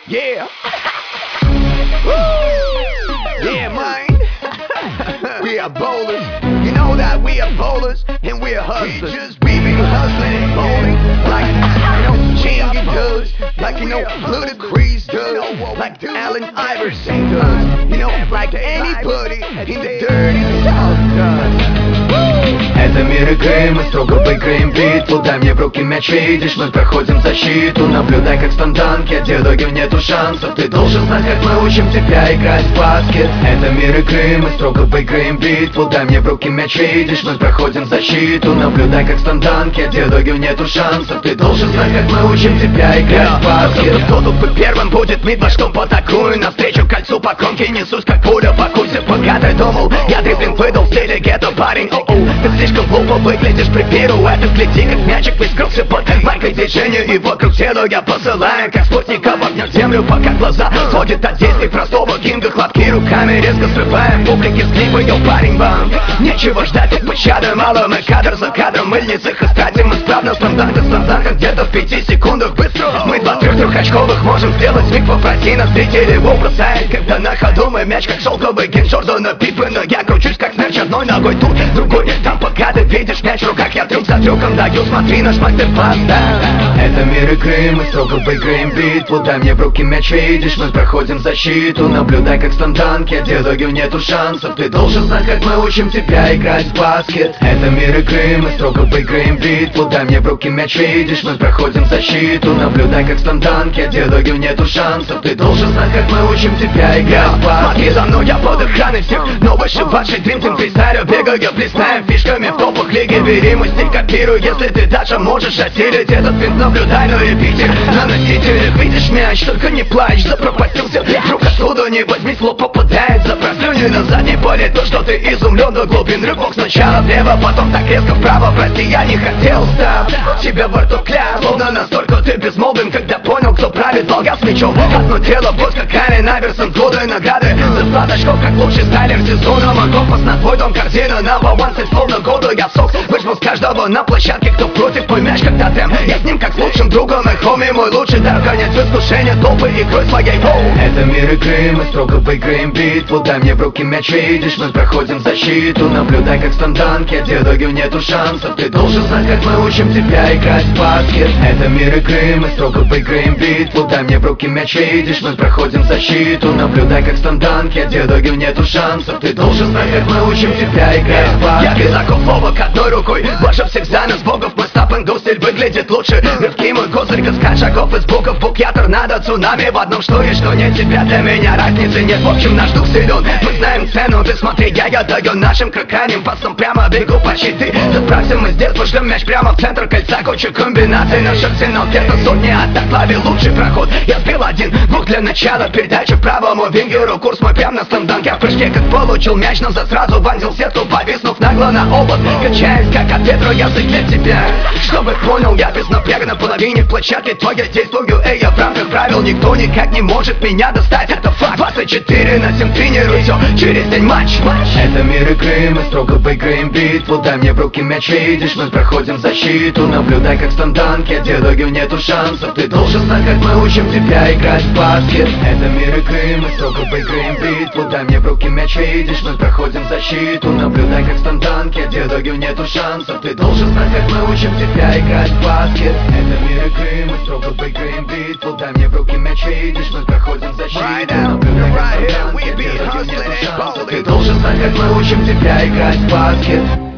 Yeah. Yeah, man. We are bowlers. You know that we are bowlers and we are hustlers. We been hustling and bowling like Chingy does, like Ludacris does, like Allen Iverson does. Like anybody in the dirty South does. Это мир игры, мы строго выиграем битву. Дай мне в руки мяч, видишь, мы проходим защиту. Наблюдай, как стан-данки, а диалогу нету шансов. Ты должен знать, как мы учим тебя играть в баскет. Это мир игры, мы строго выиграем битву. Дай мне в руки мяч, видишь, мы проходим защиту. Наблюдай, как стан-данки, а диалогу нету шансов. Ты должен знать, как мы учим тебя играть в баскет. Кто тут первым будет мид, во что потакую. Навстречу кольцу по кромке несусь, как пуля по курсе. Пока ты думал, я дриблинг выдал в стиле гетто, парень. Ты слишком глупо выглядишь при пируэтах. Гляди, как мячик выскрылся под майкой движения. И вокруг тела я посылаю, как спутника в огню землю, пока глаза сводят от действий простого кинга. Хлопки руками резко срываем публики с клипа. Йоу, парень, вам нечего ждать от пощады. Мало мы кадр за кадром, мыльницах истратим исправно. Стандарты где-то в 5 секундах быстро. Мы два трехочковых можем сделать миг. Попроси нас, зрители его бросает, когда на ходу мы мяч, как шелковый ген Джордана Пиппена. Я кручусь, как смерч, одной ногой тут, другой там. Пока ты видишь мяч в руках, я трюк за трюком даю. Смотри, наш мастер-класс, да. Это мир игры, мы строго выиграем битву. Дай мне в руки мяч, видишь, мы проходим защиту. Наблюдай, как стан-данки, а диалогу нету шансов. Ты должен знать, как мы учим тебя играть в баскет. Это мир игры, мы строго выиграем битву. Дай мне в руки мяч, видишь, мы проходим защиту. Наблюдай, как стан-данки, а диалогу нету шансов. Ты должен знать, как мы учим тебя играть в баскет. Смотри за мной, я под охраной всех, но вышивавший дримтим фристайлер. Бегаю, блистаем фишками в топах лиги. Бери мой стиль, копируй, если ты даже можешь осилить этот винт. Наблюдай на репите, на носителях. Видишь мяч, только не плачь, запропастился вдруг откуда не возьми, слов попадает. Запрослюни на задней поле то, что ты изумлен до глубин. Рывок сначала влево, потом так резко вправо. Прости, я не хотел, стоп, тебя во рту кляп. Словно настолько ты безмолвен, когда понял, кто правит долга с мячом. Одно дело, вот как Аллен Айверсон, годы награды. Зарплата очков, как лучший стайлер сезона. Компас на твой дом, корзина, number one, цель словно года. Я сок, выжму с каждого на площадке, кто против. Мой мяч как тотем, я с ним как с лучшим другом. И хоми, мой лучший дар, конец искушения, топы игрой своей, воу. Это мир игры, мы строго выиграем битву. Дай мне в руки мяч, видишь, мы проходим защиту. Наблюдай, как стан-данки, а диалогу нету шансов. Ты должен знать, как мы учим тебя играть в баскет. Это мир игры, мы строго выиграем битву. Дай мне в руки мяч, видишь, мы проходим защиту. Наблюдай, как стан-данки, а диалогу нету шансов. Ты должен знать, как мы учим тебя играть в баскет. Я визаков фовок одной рукой, больше всех за нас богов. Мой стап-н-го стиль выглядит лучше. Рывки мой козырь, каскад шагов из букв. Букьятор надо цунами в одном, что и что не тебя. Для меня разницы нет, в общем наш дух силен. Мы знаем цену, ты смотри, я даю нашим кроканим пасом прямо бегу по щиты. Заправься, мы с детства шлем мяч прямо в центр кольца. Куча комбинаций, наш арсенал где-то сотни атак. Ловил лучший проход, я сбил один, двух для начала. Передача правому вингеру, курс мой прям на стан-данке. В прыжке как получил мяч, назад сразу вонзил сетку, повиснув нагло на обод. Качаясь как от ветра, язык для тебя. Чтобы понял, я без напряга на половине площадки. То я действую, я в рамках правил. Никто никак не может меня достать, это факт. 24/7 тренируй все, через день матч. Это мир игры, мы строго выиграем битву. Дай мне в руки мяч, видишь, мы проходим защиту. Наблюдай, как стан-данки, а диалогу нету шансов. Ты должен знать, как мы учим тебя играть в баскет. Это мир игры, мы строго выиграем битву. Дай мне в руки мяч, видишь, мы проходим защиту. Наблюдай, как стан-данки, а диалогу нету шансов. Ты должен знать, как мы учим тебя играть в баскет. Это мир игры, мы строго выиграем битву. Дай мне в руки мяч, видишь, мы проходим защиту. Наблюдай, как стан-данки, а диалогу нету шансов. Ты должен знать, как мы учим тебя играть в баскет.